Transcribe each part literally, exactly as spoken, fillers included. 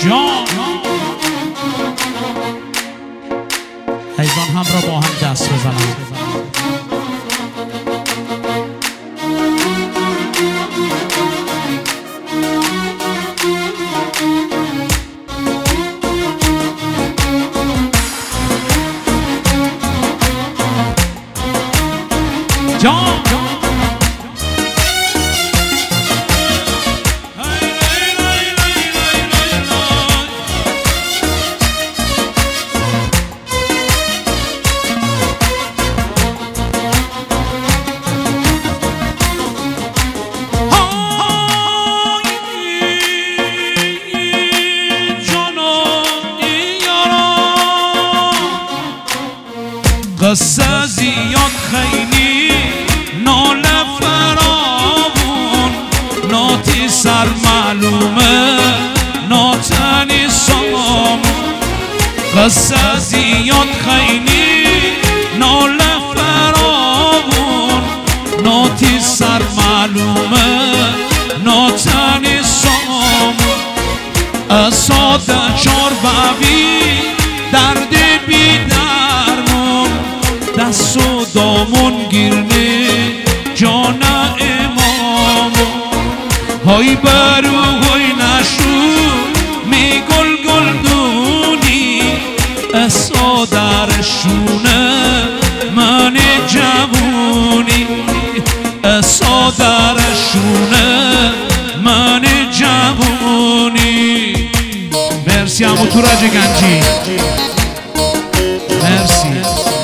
جان حیوان هم را با هم دست بزنم. جان قصه زیاد خیلی ناله فراوون ناتی سر معلومه ناتنی سامون قصه زیاد خیلی ناله فراوون ناتی سر معلومه ناتنی سامون اساده چار بابی درد بیدرمون دست و دامون گیرنه جان امامون های برو های نشو می گل گل دونی اسا درشونه من جوونی اسا درشونه من جوونی. مرسی همو تورج گنجی، مرسی.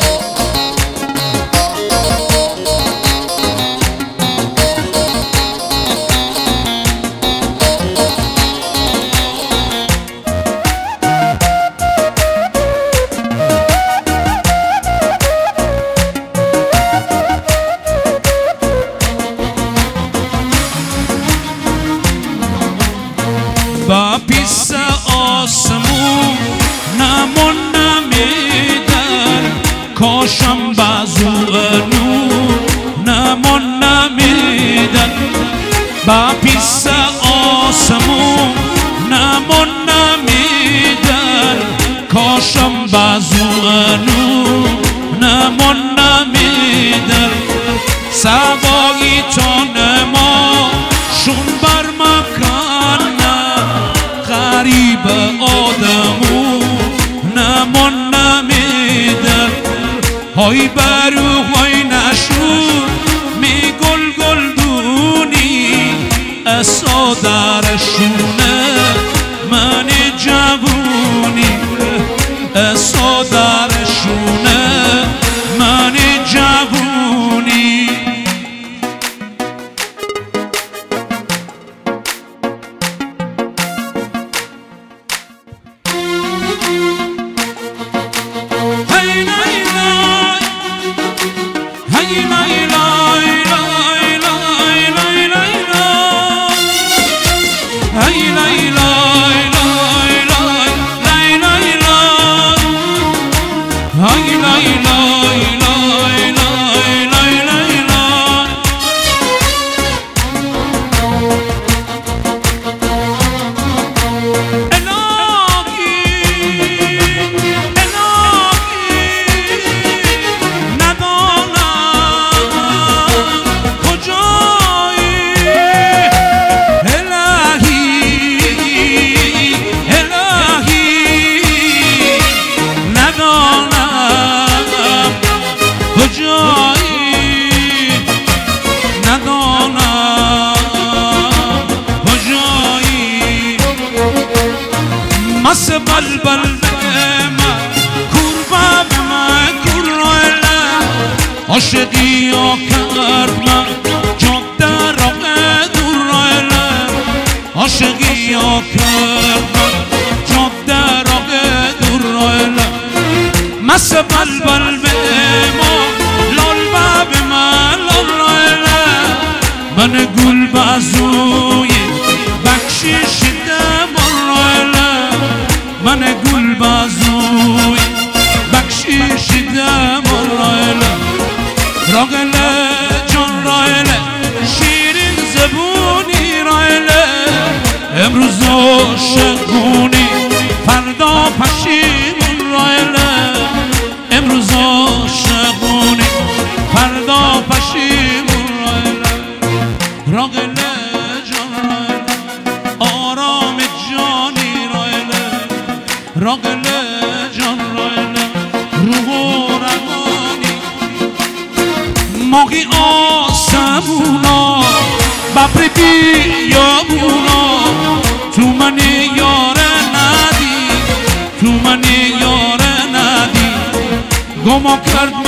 با پیس آسمون نمون نمیدن کاشم بازو نور نمون نمیدن با پیس آسمون نمون نمیدن کاشم بازو نور نمون نمیدن سوایی تا ما شون بر مکان غریب آدمو نمون نمیدن های برو های نشو می گل گل دونی اسا درشونه من جوونی اسا درشونه من جوونی. مس بلبل بما کوربا بما کورلا عاشقی ها کرد من جاده را دورالا عاشقی ها کرد من جاده را دورالا مس بلبل بما لال بما لالا من گل بازوی بخشش من گل بازوی بخشش دم رایله راگله جان رایله شیرین زبونی رایله امروز عاشقونی راقل جان راقل روح و روانی ماهی آسمونا ببری بیابونا تو من یار ندی تو من یار ندی گما کرد